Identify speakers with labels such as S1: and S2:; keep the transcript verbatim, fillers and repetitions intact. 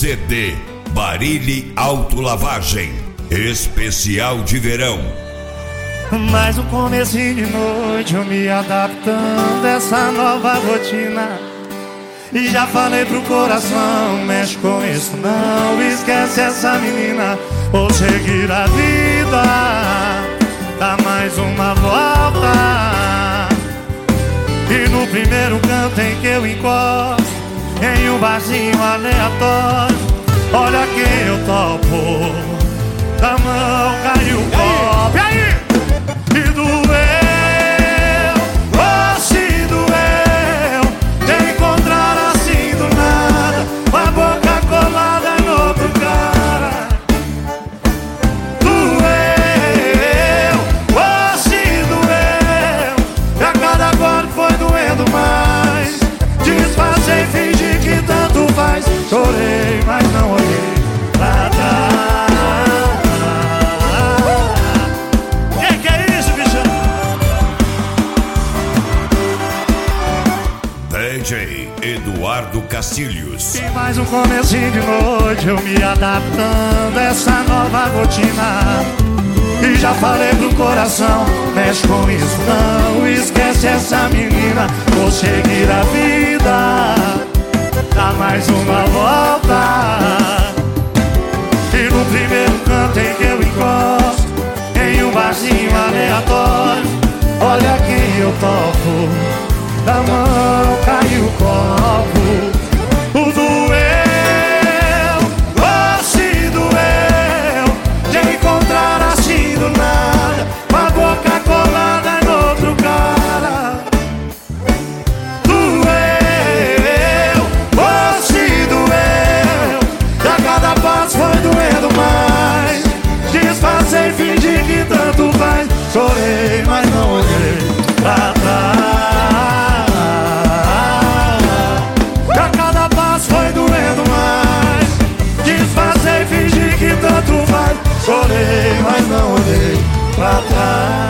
S1: C D Barilli Autolavagem, especial de verão.
S2: Mais um comecinho de noite, eu me adaptando a essa nova rotina. E já falei pro coração, mexe com isso não, esquece essa menina, vou seguir a vida, dá mais uma volta. E no primeiro canto em que eu encosto, em um barzinho aleatório, olha quem eu topo, da mão caiu o copo. E aí? E doeu, oh se doeu, te encontrar assim do nada, com a boca colada no outro cara. Doeu, oh se doeu, e a cada golpe foi doendo mais. Disfarcei, fingi que tanto faz, chorei, mas não olhei pra trás.
S1: D J Eduardo Castilhos.
S2: E mais um comecinho de noite, eu me adaptando a essa nova rotina. E já falei pro coração, mexe com isso não, esquece essa menina, vou seguir a vida, dá mais uma volta. E no primeiro canto em que eu encosto, em um barzinho aleatório, olha quem eu topo, da mão caiu o copo. O doeu, oh se doeu, de encontrar assim do nada, com a boca colada no outro cara. Doeu, oh se doeu, e a cada passo foi doendo mais. Disfarcei, fingi que tanto faz, chorei, mas não olhei pra trás. Chorei, mas não olhei pra trás.